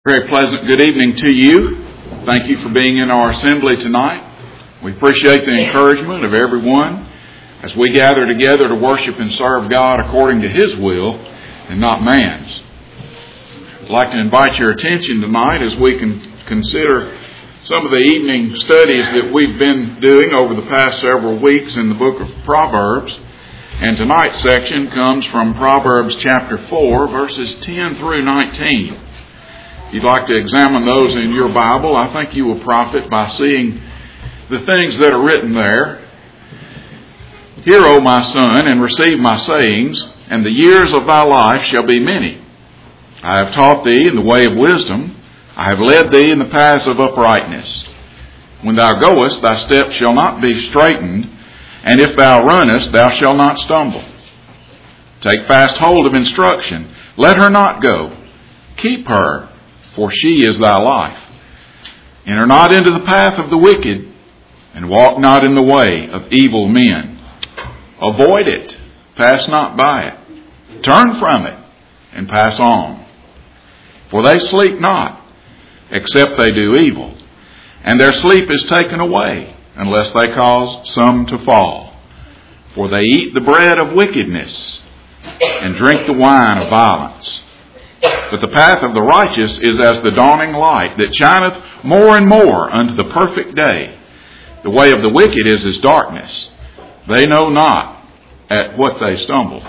Very pleasant good evening to you. Thank you for being in our assembly tonight. We appreciate the encouragement of everyone as we gather together to worship and serve God according to His will and not man's. I'd like to invite your attention tonight as we can consider some of the evening studies that we've been doing over the past several weeks in the book of Proverbs. And tonight's section comes from Proverbs chapter 4, verses 10 through 19. If you'd like to examine those in your Bible, I think you will profit by seeing the things that are written there. Hear, O my son, and receive my sayings, and the years of thy life shall be many. I have taught thee in the way of wisdom. I have led thee in the paths of uprightness. When thou goest, thy steps shall not be straitened, and if thou runnest, thou shalt not stumble. Take fast hold of instruction. Let her not go. Keep her, for she is thy life. Enter not into the path of the wicked, and walk not in the way of evil men. Avoid it, pass not by it. Turn from it, and pass on. For they sleep not, except they do evil, and their sleep is taken away, unless they cause some to fall. For they eat the bread of wickedness, and drink the wine of violence. But the path of the righteous is as the dawning light, that shineth more and more unto the perfect day. The way of the wicked is as darkness. They know not at what they stumble.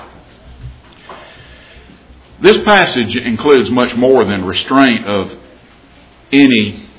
This passage includes much more than restraint of any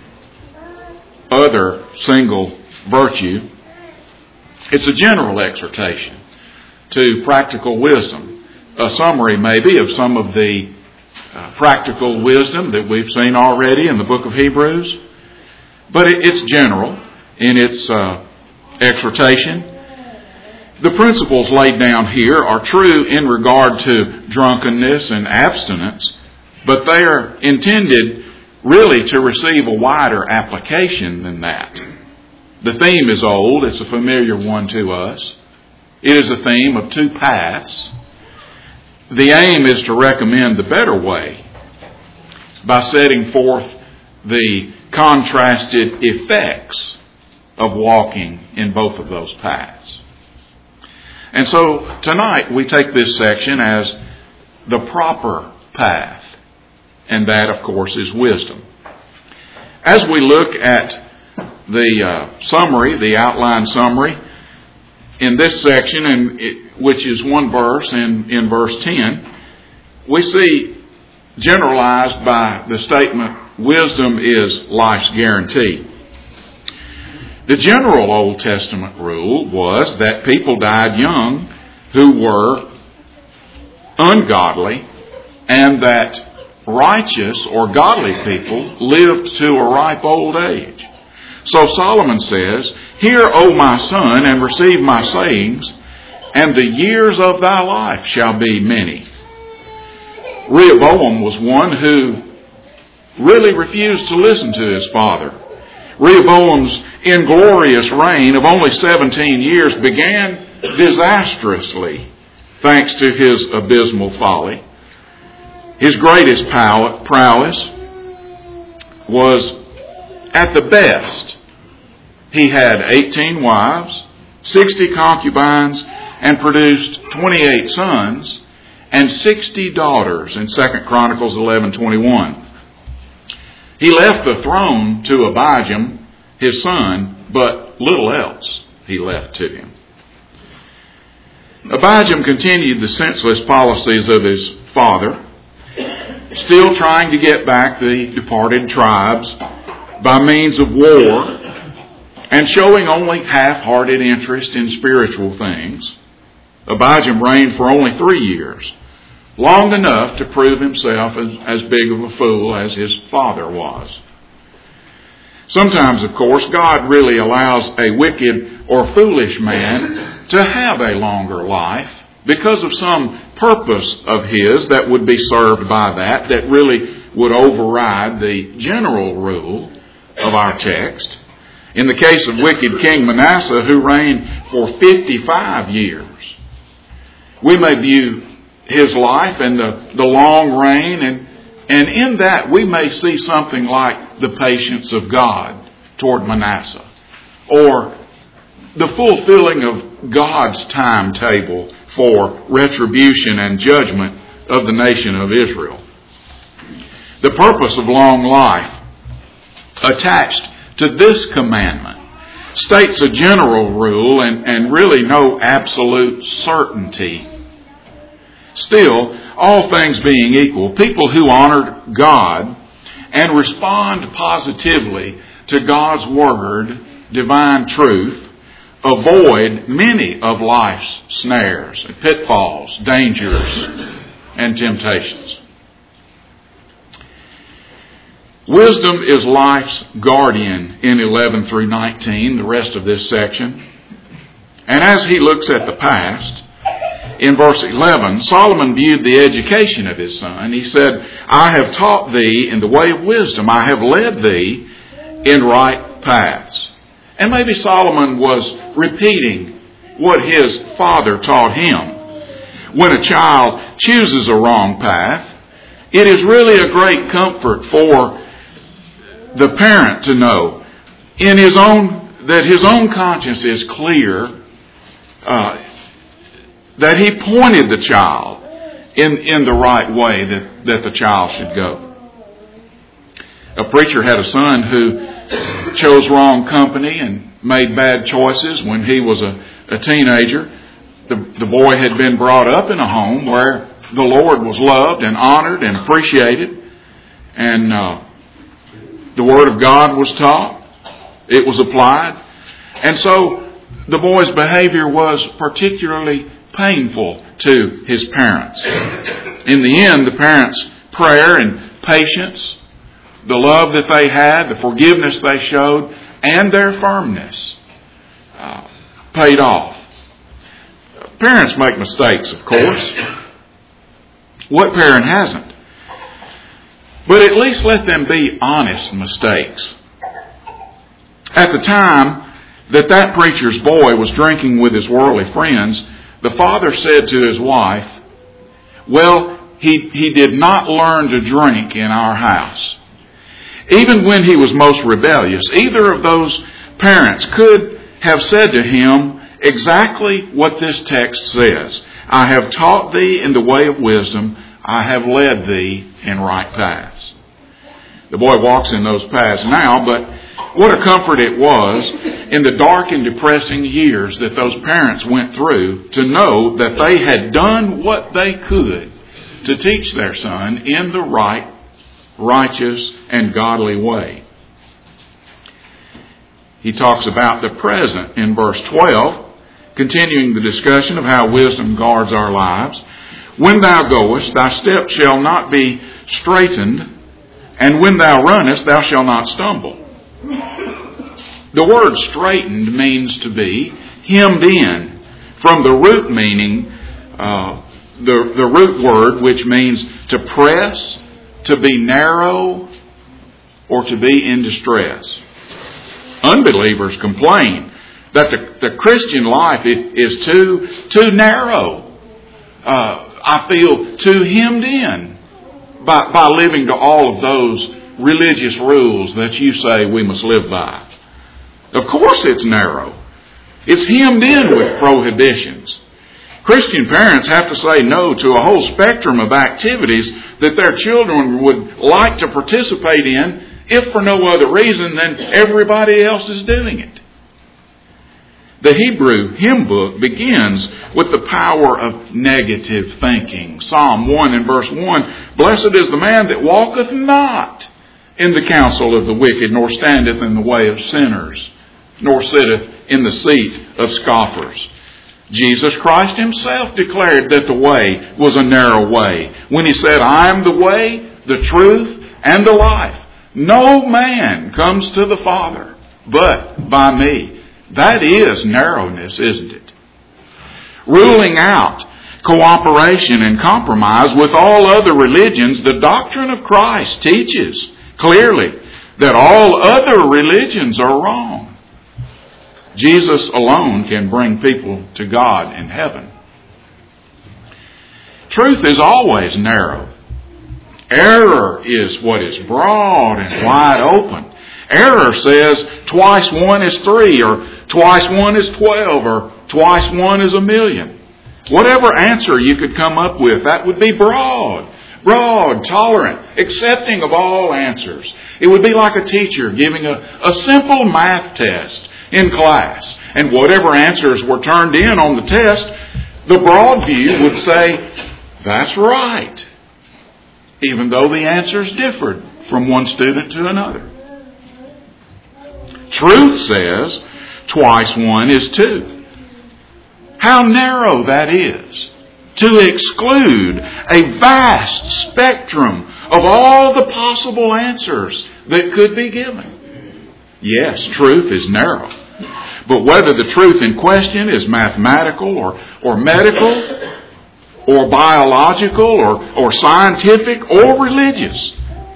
other single virtue. It's a general exhortation to practical wisdom. A summary maybe of some of the practical wisdom that we've seen already in the book of Hebrews. But it's general in its exhortation. The principles laid down here are true in regard to drunkenness and abstinence, but they are intended really to receive a wider application than that. The theme is old. It's a familiar one to us. It is a theme of two paths. The aim is to recommend the better way by setting forth the contrasted effects of walking in both of those paths. And so tonight we take this section as the proper path, and that, of course, is wisdom. As we look at the summary, the outline summary, in this section, which is one verse in verse 10, we see generalized by the statement, wisdom is life's guarantee. The general Old Testament rule was that people died young who were ungodly, and that righteous or godly people lived to a ripe old age. So Solomon says, Hear, O my son, and receive my sayings, and the years of thy life shall be many. Rehoboam was one who really refused to listen to his father. Rehoboam's inglorious reign of only 17 years began disastrously, thanks to his abysmal folly. His greatest prowess was, at the best, he had 18 wives, 60 concubines, and produced 28 sons and 60 daughters in 2 Chronicles 11:21. He left the throne to Abijam, his son, but little else he left to him. Abijam continued the senseless policies of his father, still trying to get back the departed tribes by means of war, and showing only half-hearted interest in spiritual things. Abijam reigned for only 3 years, long enough to prove himself as big of a fool as his father was. Sometimes, of course, God really allows a wicked or foolish man to have a longer life because of some purpose of his that would be served by that really would override the general rule of our text. In the case of wicked King Manasseh, who reigned for 55 years, we may view his life and the long reign And in that we may see something like the patience of God toward Manasseh, or the fulfilling of God's timetable for retribution and judgment of the nation of Israel. The purpose of long life attached to this commandment states a general rule and really no absolute certainty. Still, all things being equal, people who honor God and respond positively to God's Word, divine truth, avoid many of life's snares, pitfalls, dangers, and temptations. Wisdom is life's guardian in 11 through 19, the rest of this section. And as he looks at the past, in verse 11, Solomon viewed the education of his son. He said, I have taught thee in the way of wisdom. I have led thee in right paths. And maybe Solomon was repeating what his father taught him. When a child chooses a wrong path, it is really a great comfort for the parent to know that his own conscience is clear, that he pointed the child in the right way that the child should go. A preacher had a son who chose wrong company and made bad choices when he was a teenager. The boy had been brought up in a home where the Lord was loved and honored and appreciated, and the Word of God was taught. It was applied. And so the boy's behavior was particularly painful to his parents. In the end, the parents' prayer and patience, the love that they had, the forgiveness they showed, and their firmness paid off. Parents make mistakes, of course. What parent hasn't? But at least let them be honest mistakes. At the time that preacher's boy was drinking with his worldly friends, the father said to his wife, well, he did not learn to drink in our house. Even when he was most rebellious, either of those parents could have said to him exactly what this text says. I have taught thee in the way of wisdom. I have led thee in right paths. The boy walks in those paths now, but what a comfort it was in the dark and depressing years that those parents went through to know that they had done what they could to teach their son in the right, righteous, and godly way. He talks about the present in verse 12, continuing the discussion of how wisdom guards our lives. When thou goest, thy steps shall not be straitened, and when thou runnest, thou shalt not stumble. The word straightened means to be hemmed in, from the root meaning, the root word, which means to press, to be narrow, or to be in distress. Unbelievers complain that the Christian life is too narrow. I feel too hemmed in by living to all of those religious rules that you say we must live by. Of course it's narrow. It's hemmed in with prohibitions. Christian parents have to say no to a whole spectrum of activities that their children would like to participate in, if for no other reason than everybody else is doing it. The Hebrew hymn book begins with the power of negative thinking. Psalm 1 and verse 1, Blessed is the man that walketh not in the counsel of the wicked, nor standeth in the way of sinners, nor sitteth in the seat of scoffers. Jesus Christ himself declared that the way was a narrow way when he said, I am the way, the truth, and the life. No man comes to the Father but by me. That is narrowness, isn't it? Ruling out cooperation and compromise with all other religions, the doctrine of Christ teaches clearly that all other religions are wrong. Jesus alone can bring people to God in heaven. Truth is always narrow. Error is what is broad and wide open. Error says twice 1 is 3, or twice 1 is 12, or twice 1 is 1,000,000. Whatever answer you could come up with, that would be broad, tolerant, accepting of all answers. It would be like a teacher giving a simple math test in class. And whatever answers were turned in on the test, the broad view would say, that's right, even though the answers differed from one student to another. Truth says twice 1 is 2. How narrow that is, to exclude a vast spectrum of all the possible answers that could be given. Yes, truth is narrow. But whether the truth in question is mathematical or medical or biological or scientific or religious,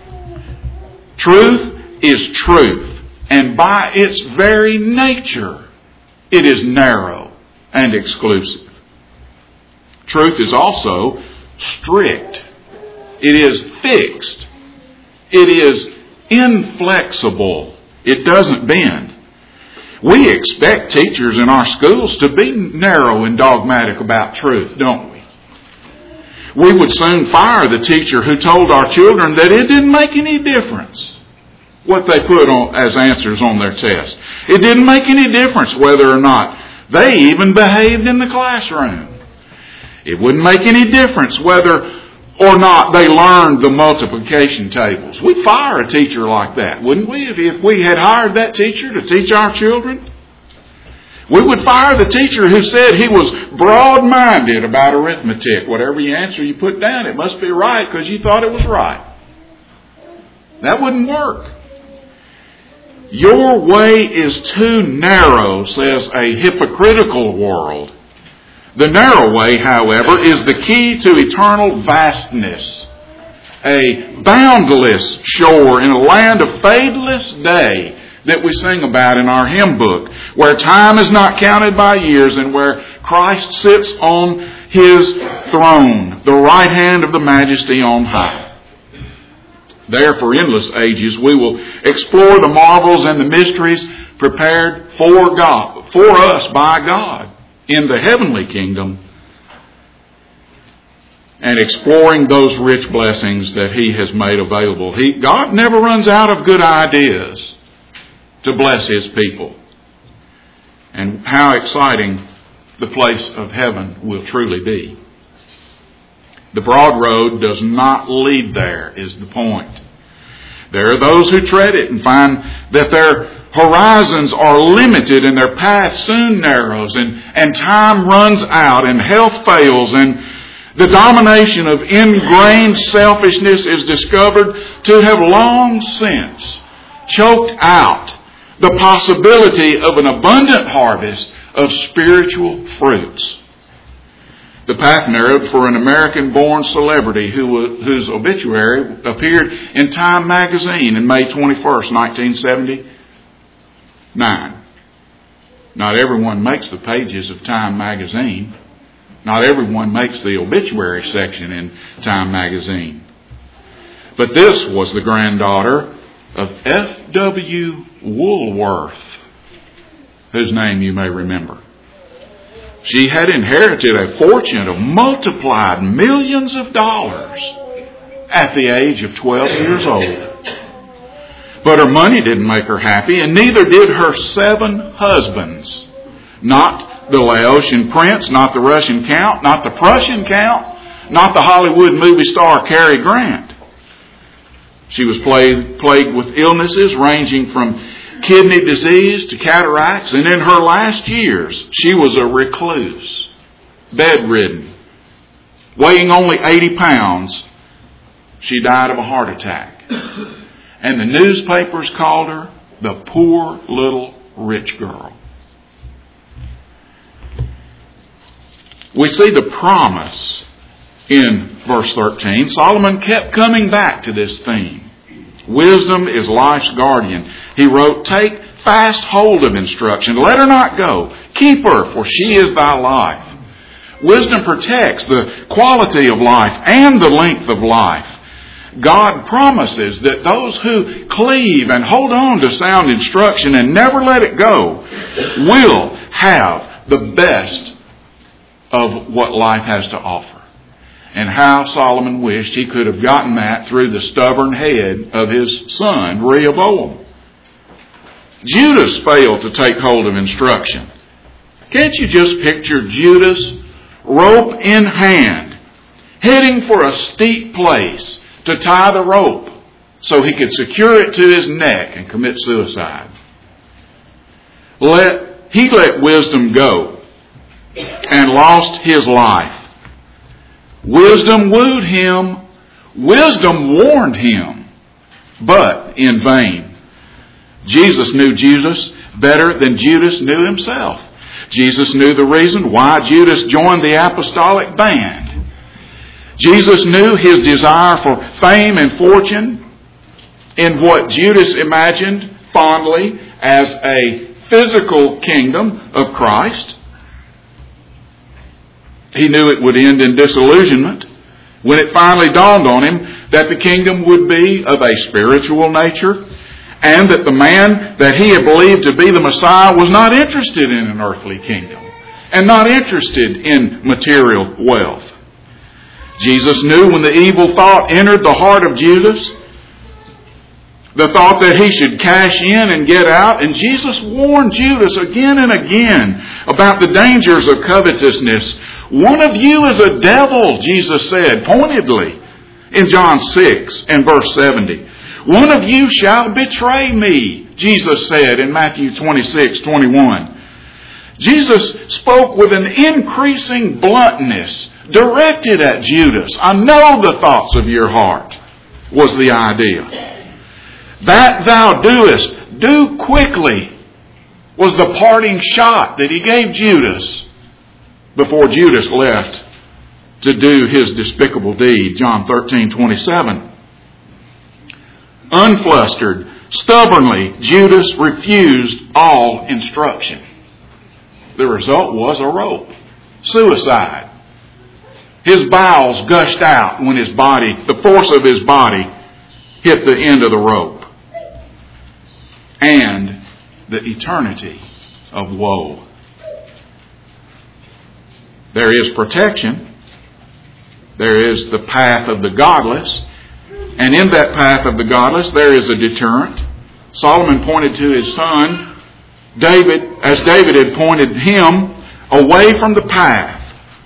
truth is truth. And by its very nature, it is narrow and exclusive. Truth is also strict. It is fixed. It is inflexible. It doesn't bend. We expect teachers in our schools to be narrow and dogmatic about truth, don't we? We would soon fire the teacher who told our children that it didn't make any difference what they put on as answers on their test. It didn't make any difference whether or not they even behaved in the classroom. It wouldn't make any difference whether or not they learned the multiplication tables. We'd fire a teacher like that, wouldn't we? If we had hired that teacher to teach our children, we would fire the teacher who said he was broad-minded about arithmetic. Whatever answer you put down, it must be right because you thought it was right. That wouldn't work. Your way is too narrow, says a hypocritical world. The narrow way, however, is the key to eternal vastness. A boundless shore in a land of fadeless day that we sing about in our hymn book, where time is not counted by years and where Christ sits on His throne, the right hand of the Majesty on high. There for endless ages we will explore the marvels and the mysteries prepared for us by God in the heavenly kingdom, and exploring those rich blessings that He has made available. God never runs out of good ideas to bless His people. And how exciting the place of heaven will truly be. The broad road does not lead there, is the point. There are those who tread it and find that their horizons are limited and their path soon narrows and time runs out and health fails and the domination of ingrained selfishness is discovered to have long since choked out the possibility of an abundant harvest of spiritual fruits. The path narrowed for an American-born celebrity whose obituary appeared in Time magazine in May 21st, 1979. Not everyone makes the pages of Time magazine. Not everyone makes the obituary section in Time magazine. But this was the granddaughter of F.W. Woolworth, whose name you may remember. She had inherited a fortune of multiplied millions of dollars at the age of 12 years old. But her money didn't make her happy, and neither did her 7 husbands. Not the Laotian prince, not the Russian count, not the Prussian count, not the Hollywood movie star Cary Grant. She was plagued with illnesses ranging from kidney disease to cataracts, and in her last years, she was a recluse, bedridden, weighing only 80 pounds. She died of a heart attack. And the newspapers called her the poor little rich girl. We see the promise in verse 13. Solomon kept coming back to this theme. Wisdom is life's guardian. He wrote, take fast hold of instruction. Let her not go. Keep her, for she is thy life. Wisdom protects the quality of life and the length of life. God promises that those who cleave and hold on to sound instruction and never let it go will have the best of what life has to offer. And how Solomon wished he could have gotten that through the stubborn head of his son, Rehoboam. Judas failed to take hold of instruction. Can't you just picture Judas, rope in hand, heading for a steep place to tie the rope so he could secure it to his neck and commit suicide? He let wisdom go and lost his life. Wisdom wooed him. Wisdom warned him, but in vain. Jesus knew Judas better than Judas knew himself. Jesus knew the reason why Judas joined the apostolic band. Jesus knew his desire for fame and fortune in what Judas imagined fondly as a physical kingdom of Christ. He knew it would end in disillusionment when it finally dawned on him that the kingdom would be of a spiritual nature and that the man that he had believed to be the Messiah was not interested in an earthly kingdom and not interested in material wealth. Jesus knew when the evil thought entered the heart of Judas, the thought that he should cash in and get out, and Jesus warned Judas again and again about the dangers of covetousness. One of you is a devil, Jesus said pointedly in John 6 and verse 70. One of you shall betray me, Jesus said in Matthew 26:21. Jesus spoke with an increasing bluntness directed at Judas. I know the thoughts of your heart, was the idea. That thou doest, do quickly, was the parting shot that he gave Judas before Judas left to do his despicable deed. John 13:27. Unflustered, stubbornly, Judas refused all instruction. The result was a rope. Suicide. His bowels gushed out when the force of his body hit the end of the rope. And the eternity of woe. There is protection. There is the path of the godless. And in that path of the godless, there is a deterrent. Solomon pointed to his son, David, as David had pointed him away from the path.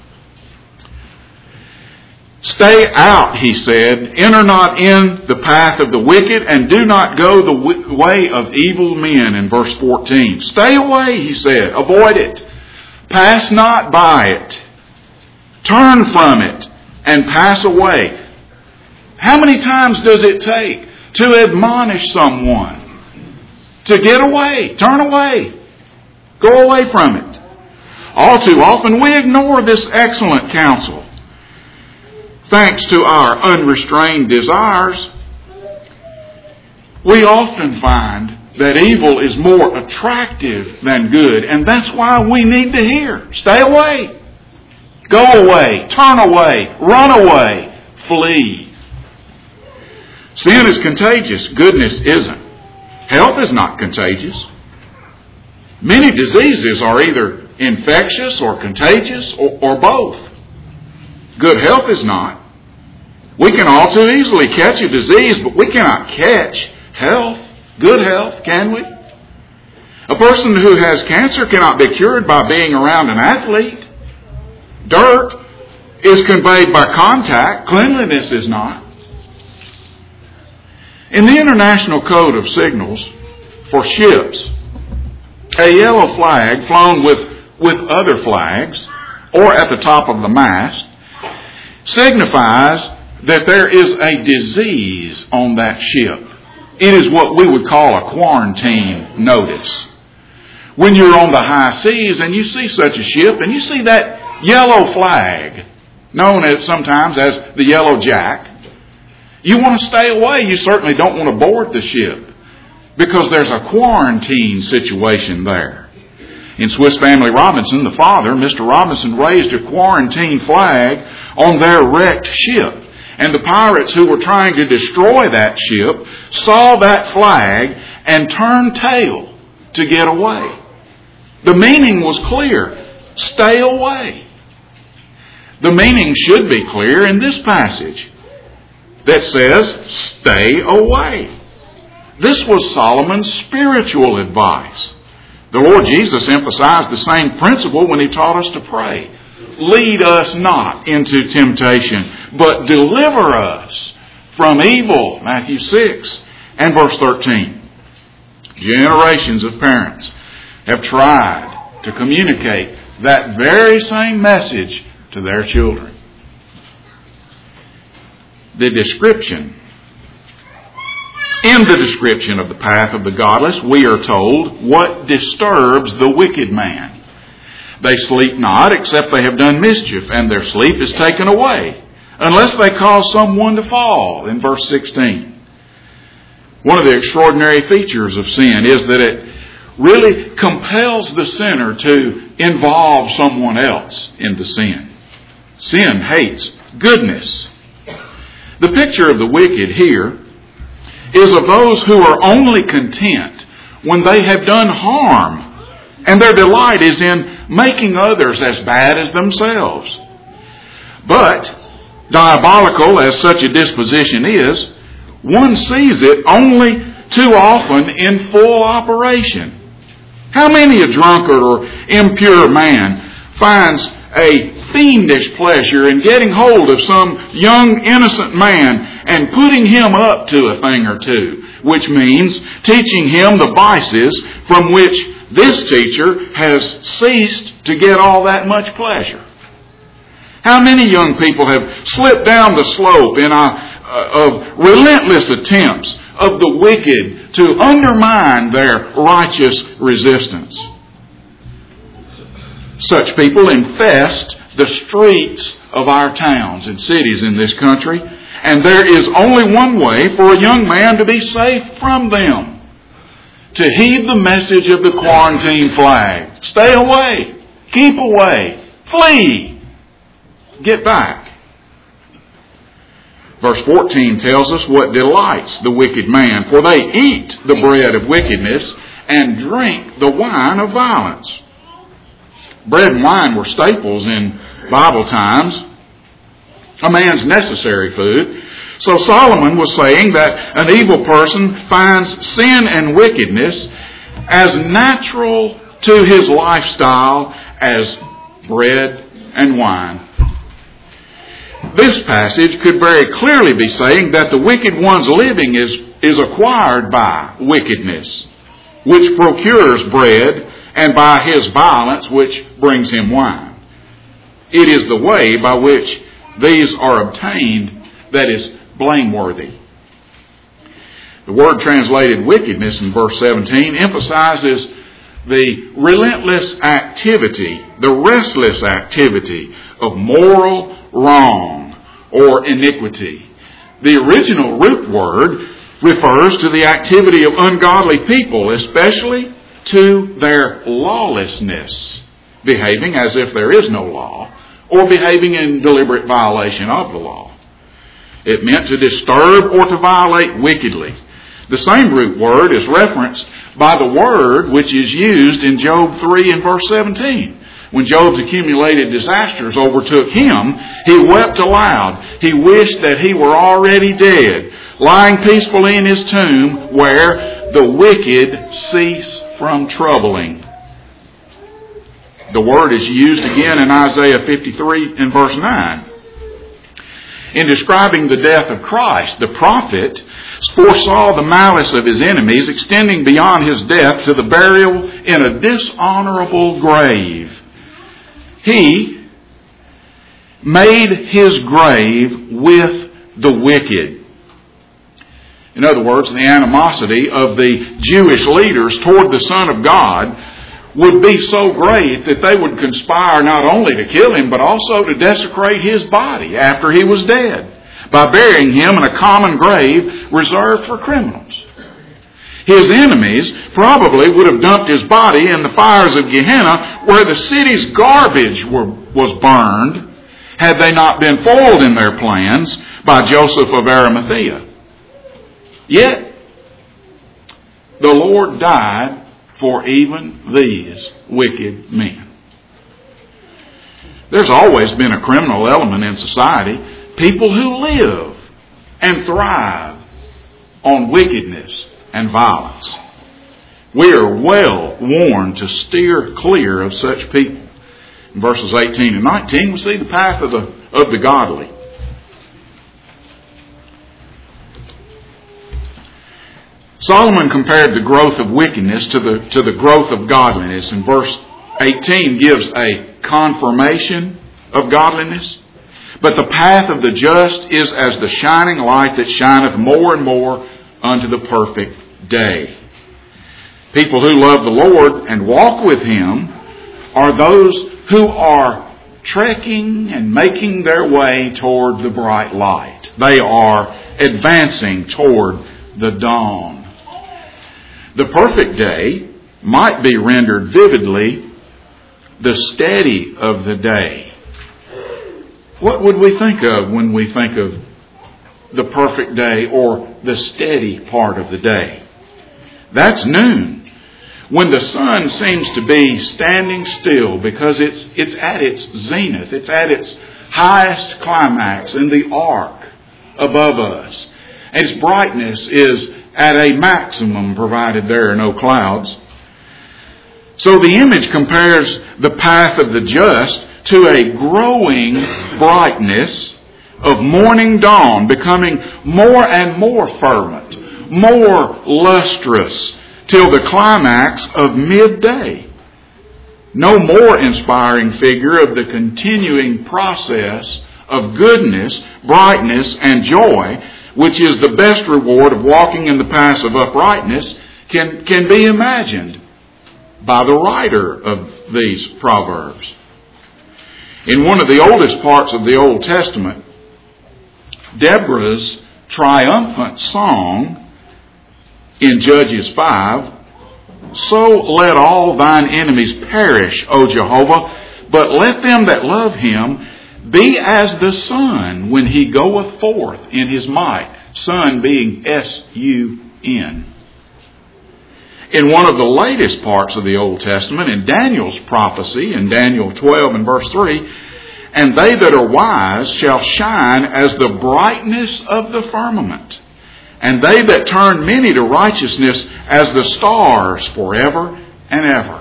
Stay out, he said. Enter not in the path of the wicked, and do not go the way of evil men, in verse 14. Stay away, he said. Avoid it. Pass not by it. Turn from it and pass away. How many times does it take to admonish someone to get away, turn away, go away from it? All too often we ignore this excellent counsel. Thanks to our unrestrained desires, we often find that evil is more attractive than good, and that's why we need to hear. Stay away. Go away. Turn away. Run away. Flee. Sin is contagious. Goodness isn't. Health is not contagious. Many diseases are either infectious or contagious or both. Good health is not. We can all too easily catch a disease, but we cannot catch health, good health, can we? A person who has cancer cannot be cured by being around an athlete. Dirt is conveyed by contact. Cleanliness is not. In the International Code of Signals for ships, a yellow flag flown with other flags or at the top of the mast signifies that there is a disease on that ship. It is what we would call a quarantine notice. When you're on the high seas and you see such a ship and you see that yellow flag, known as sometimes as the Yellow Jack, you want to stay away. You certainly don't want to board the ship because there's a quarantine situation there. In Swiss Family Robinson, the father, Mr. Robinson, raised a quarantine flag on their wrecked ship. And the pirates who were trying to destroy that ship saw that flag and turned tail to get away. The meaning was clear. Stay away. The meaning should be clear in this passage that says, stay away. This was Solomon's spiritual advice. The Lord Jesus emphasized the same principle when He taught us to pray. Lead us not into temptation, but deliver us from evil. Matthew 6 and verse 13. Generations of parents have tried to communicate that very same message to their children. In the description of the path of the godless, we are told what disturbs the wicked man. They sleep not except they have done mischief, and their sleep is taken away, unless they cause someone to fall, in verse 16. One of the extraordinary features of sin is that it really compels the sinner to involve someone else in the sin. Sin hates goodness. The picture of the wicked here is of those who are only content when they have done harm, and their delight is in making others as bad as themselves. But, diabolical as such a disposition is, one sees it only too often in full operation. How many a drunkard or impure man finds a fiendish pleasure in getting hold of some young innocent man and putting him up to a thing or two, which means teaching him the vices from which this teacher has ceased to get all that much pleasure? How many young people have slipped down the slope of relentless attempts of the wicked to undermine their righteous resistance? Such people infest the streets of our towns and cities in this country, and there is only one way for a young man to be safe from them: to heed the message of the quarantine flag. Stay away. Keep away. Flee. Get back. Verse 14 tells us what delights the wicked man. For they eat the bread of wickedness and drink the wine of violence. Bread and wine were staples in Bible times, a man's necessary food. So Solomon was saying that an evil person finds sin and wickedness as natural to his lifestyle as bread and wine. This passage could very clearly be saying that the wicked one's living is acquired by wickedness, which procures bread, and by his violence, which brings him wine. It is the way by which these are obtained that is blameworthy. The word translated wickedness in verse 17 emphasizes the relentless activity, the restless activity of moral wrong or iniquity. The original root word refers to the activity of ungodly people, especially to their lawlessness, behaving as if there is no law, or behaving in deliberate violation of the law. It meant to disturb or to violate wickedly. The same root word is referenced by the word which is used in Job 3 and verse 17. When Job's accumulated disasters overtook him, he wept aloud. He wished that he were already dead, lying peacefully in his tomb where the wicked cease from troubling. The word is used again in Isaiah 53 and verse 9. In describing the death of Christ, the prophet foresaw the malice of his enemies extending beyond his death to the burial in a dishonorable grave. He made his grave with the wicked. In other words, the animosity of the Jewish leaders toward the Son of God would be so great that they would conspire not only to kill him, but also to desecrate his body after he was dead by burying him in a common grave reserved for criminals. His enemies probably would have dumped his body in the fires of Gehenna, where the city's garbage was burned, had they not been foiled in their plans by Joseph of Arimathea. Yet, the Lord died for even these wicked men. There's always been a criminal element in society. People who live and thrive on wickedness and violence. We are well warned to steer clear of such people. In verses 18 and 19, we see the path of the godly. Solomon compared the growth of wickedness to the growth of godliness. And verse 18 gives a confirmation of godliness. But the path of the just is as the shining light that shineth more and more unto the perfect day. People who love the Lord and walk with Him are those who are trekking and making their way toward the bright light. They are advancing toward the dawn. The perfect day might be rendered vividly the steady of the day. What would we think of when we think of the perfect day or the steady part of the day? That's noon, when the sun seems to be standing still because it's at its zenith, it's at its highest climax in the arc above us. Its brightness is at a maximum, provided there are no clouds. So the image compares the path of the just to a growing brightness of morning dawn, becoming more and more fervent, more lustrous, till the climax of midday. No more inspiring figure of the continuing process of goodness, brightness, and joy, which is the best reward of walking in the paths of uprightness, can be imagined by the writer of these Proverbs. In one of the oldest parts of the Old Testament, Deborah's triumphant song in Judges 5, "So let all thine enemies perish, O Jehovah, but let them that love Him be as the sun when he goeth forth in his might." Sun being S-U-N. In one of the latest parts of the Old Testament, in Daniel's prophecy, in Daniel 12 and verse 3, "And they that are wise shall shine as the brightness of the firmament, and they that turn many to righteousness as the stars forever and ever."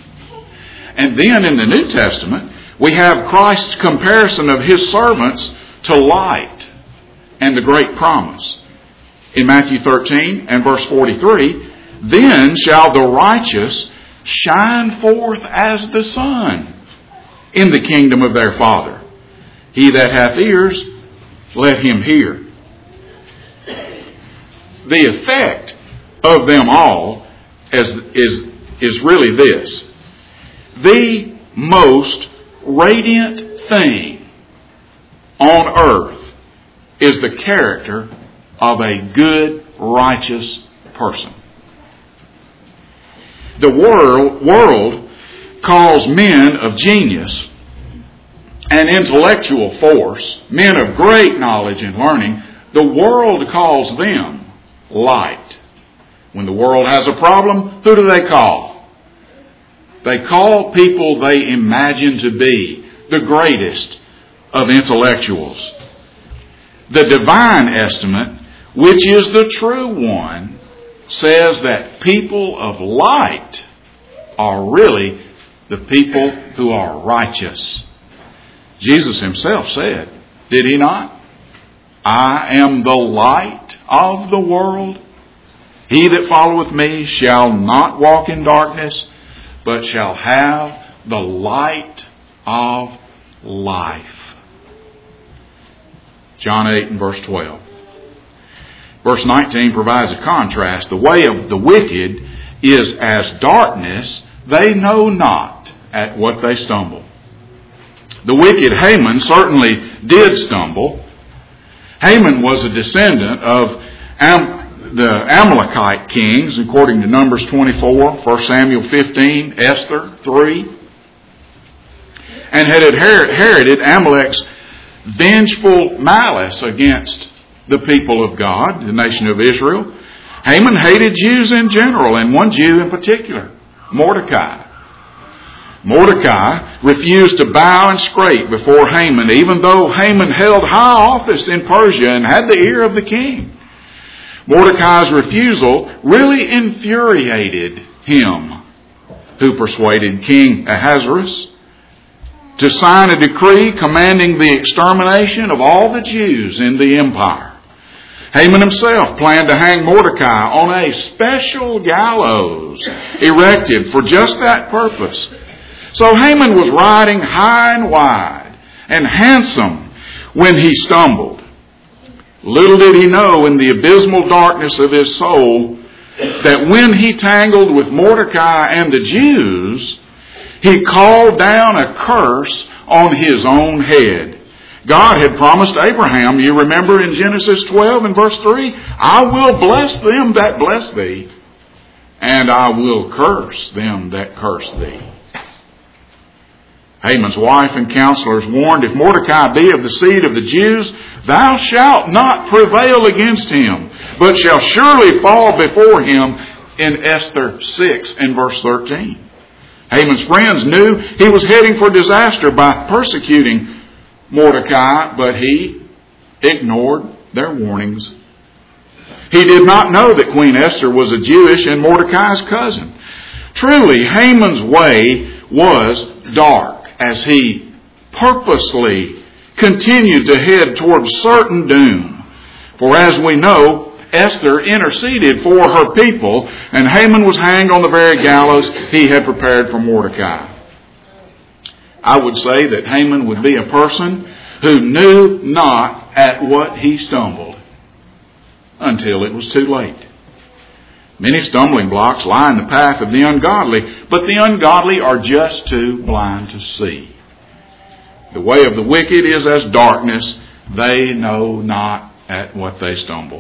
And then in the New Testament, we have Christ's comparison of His servants to light and the great promise. In Matthew 13 and verse 43, "Then shall the righteous shine forth as the sun in the kingdom of their Father. He that hath ears, let him hear." The effect of them all is really this: the most radiant thing on earth is the character of a good, righteous person. The world calls men of genius and intellectual force, men of great knowledge and learning, the world calls them light. When the world has a problem, who do they call? They call people they imagine to be the greatest of intellectuals. The divine estimate, which is the true one, says that people of light are really the people who are righteous. Jesus Himself said, did He not? "I am the light of the world. He that followeth me shall not walk in darkness, but shall have the light of life." John 8 and verse 12. Verse 19 provides a contrast. "The way of the wicked is as darkness, they know not at what they stumble." The wicked Haman certainly did stumble. Haman was a descendant of the Amalekite kings, according to Numbers 24, 1 Samuel 15, Esther 3, and had inherited Amalek's vengeful malice against the people of God, the nation of Israel. Haman hated Jews in general, and one Jew in particular, Mordecai. Mordecai refused to bow and scrape before Haman, even though Haman held high office in Persia and had the ear of the king. Mordecai's refusal really infuriated him, who persuaded King Ahasuerus to sign a decree commanding the extermination of all the Jews in the empire. Haman himself planned to hang Mordecai on a special gallows erected for just that purpose. So Haman was riding high and wide and handsome when he stumbled. Little did he know in the abysmal darkness of his soul that when he tangled with Mordecai and the Jews, he called down a curse on his own head. God had promised Abraham, you remember in Genesis 12 and verse 3, I will bless them that bless thee, and I will curse them that curse thee. Haman's wife and counselors warned, if Mordecai be of the seed of the Jews, thou shalt not prevail against him, but shall surely fall before him, in Esther 6 and verse 13. Haman's friends knew he was heading for disaster by persecuting Mordecai, but he ignored their warnings. He did not know that Queen Esther was a Jewish and Mordecai's cousin. Truly, Haman's way was dark as he purposely continued to head toward certain doom. For as we know, Esther interceded for her people, and Haman was hanged on the very gallows he had prepared for Mordecai. I would say that Haman would be a person who knew not at what he stumbled until it was too late. Many stumbling blocks lie in the path of the ungodly, but the ungodly are just too blind to see. The way of the wicked is as darkness. They know not at what they stumble.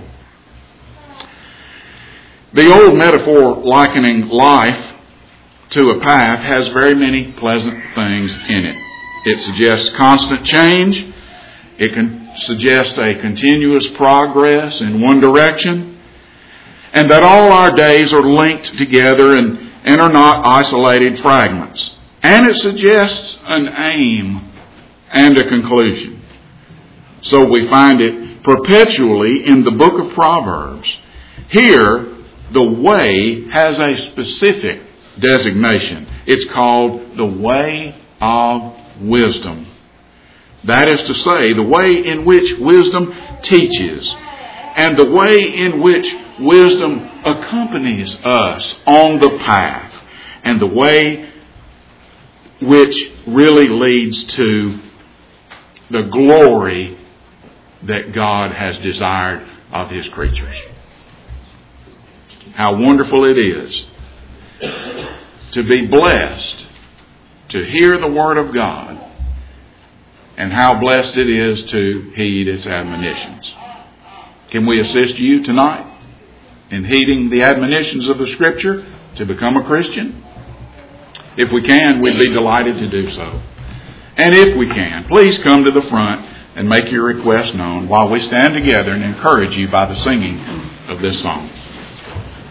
The old metaphor likening life to a path has very many pleasant things in it. It suggests constant change. It can suggest a continuous progress in one direction. And that all our days are linked together and are not isolated fragments. And it suggests an aim and a conclusion. So we find it perpetually in the book of Proverbs. Here, the way has a specific designation. It's called the way of wisdom. That is to say, the way in which wisdom teaches and the way in which wisdom accompanies us on the path and the way which really leads to the glory that God has desired of His creatures. How wonderful it is to be blessed to hear the Word of God, and how blessed it is to heed its admonitions. Can we assist you tonight in heeding the admonitions of the Scripture to become a Christian? If we can, we'd be delighted to do so. And if we can, please come to the front and make your request known while we stand together and encourage you by the singing of this song.